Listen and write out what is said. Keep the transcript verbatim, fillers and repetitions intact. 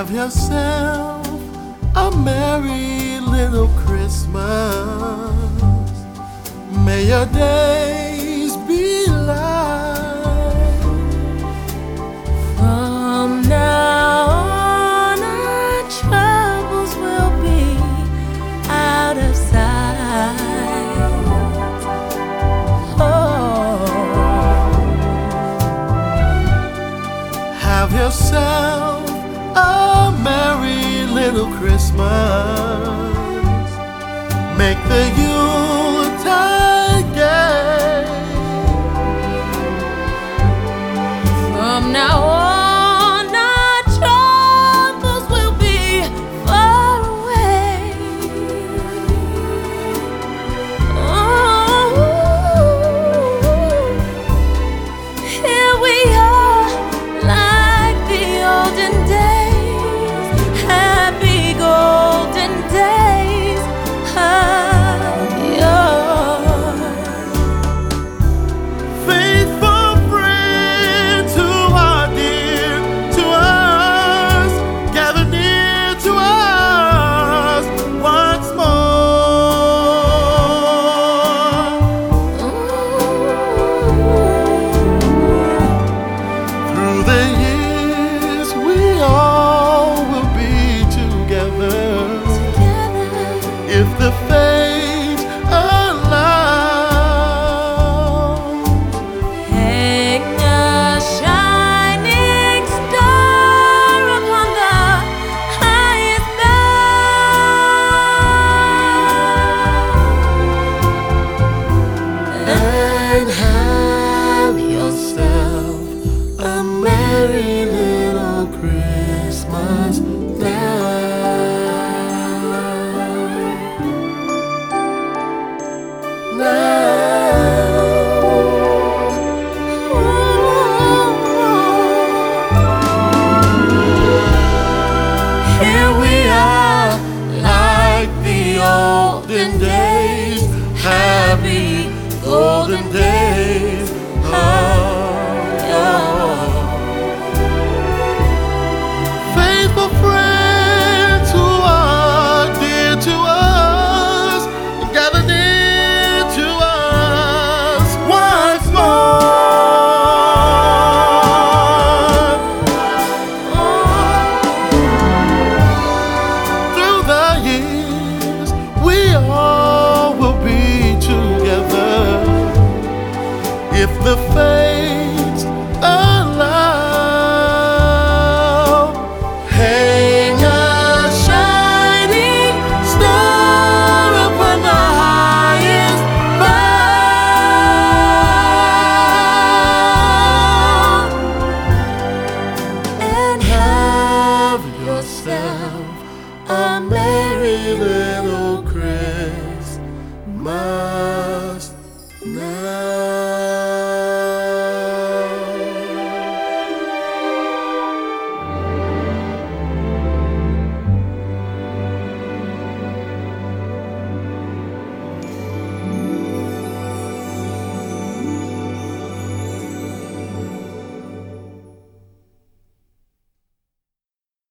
Have yourself a merry little Christmas. May your days be light. From now on, our troubles will be out of sight. Oh, have yourself a merry little Christmas. Make the Yuletide gay. from now on, our troubles will be far away. Oh, here we are, like the olden days, happy golden days of yore. Faithful friends who are dear to us, gather near to us once more. Through the years we all will be together, if the fates allow. Hang a shining star upon the highest bough, and have yourself a merry little Christmas now. Here we are, like the olden days, happy golden days of yore. Faithful friends who are dear to us, gather near to us once more. Through the years, we all will be together, if the fate